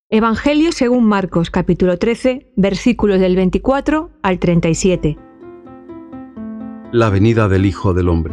Evangelio según Marcos, capítulo 13, versículos del 24 al 37. La venida del Hijo del Hombre.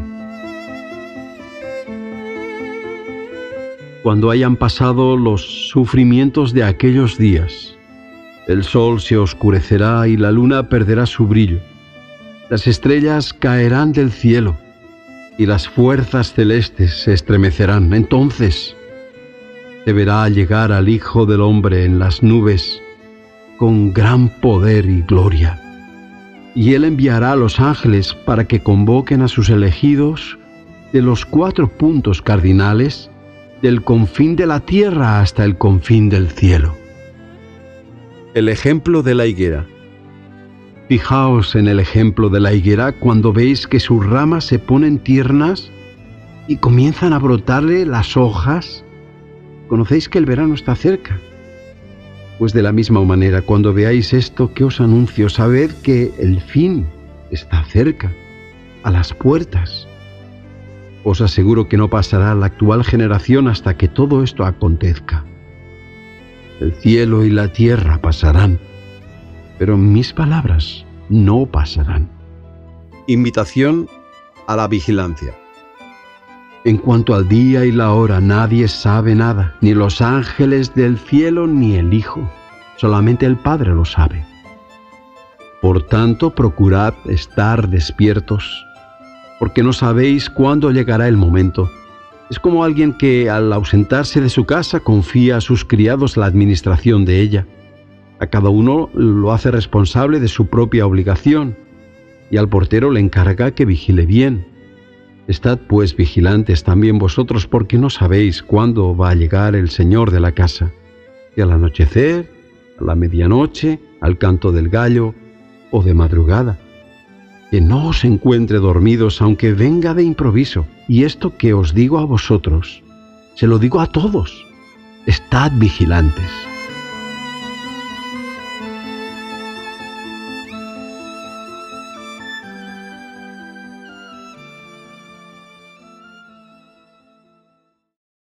Cuando hayan pasado los sufrimientos de aquellos días, el sol se oscurecerá y la luna perderá su brillo. Las estrellas caerán del cielo y las fuerzas celestes se estremecerán. Entonces se verá llegar al Hijo del Hombre en las nubes con gran poder y gloria. Y Él enviará a los ángeles para que convoquen a sus elegidos de los 4 puntos cardinales, del confín de la tierra hasta el confín del cielo. El ejemplo de la higuera. Fijaos en el ejemplo de la higuera cuando veis que sus ramas se ponen tiernas y comienzan a brotarle las hojas. Conocéis que el verano está cerca. Pues de la misma manera, cuando veáis esto que os anuncio, sabed que el fin está cerca, a las puertas. Os aseguro que no pasará la actual generación hasta que todo esto acontezca. El cielo y la tierra pasarán, pero mis palabras no pasarán. Invitación a la vigilancia. En cuanto al día y la hora, nadie sabe nada, ni los ángeles del cielo ni el Hijo, solamente el Padre lo sabe. Por tanto, procurad estar despiertos, porque no sabéis cuándo llegará el momento. Es como alguien que, al ausentarse de su casa, confía a sus criados la administración de ella. A cada uno lo hace responsable de su propia obligación, y al portero le encarga que vigile bien. Estad pues vigilantes también vosotros, porque no sabéis cuándo va a llegar el Señor de la casa, si al anochecer, a la medianoche, al canto del gallo o de madrugada. Que no os encuentre dormidos, aunque venga de improviso. Y esto que os digo a vosotros, se lo digo a todos: estad vigilantes.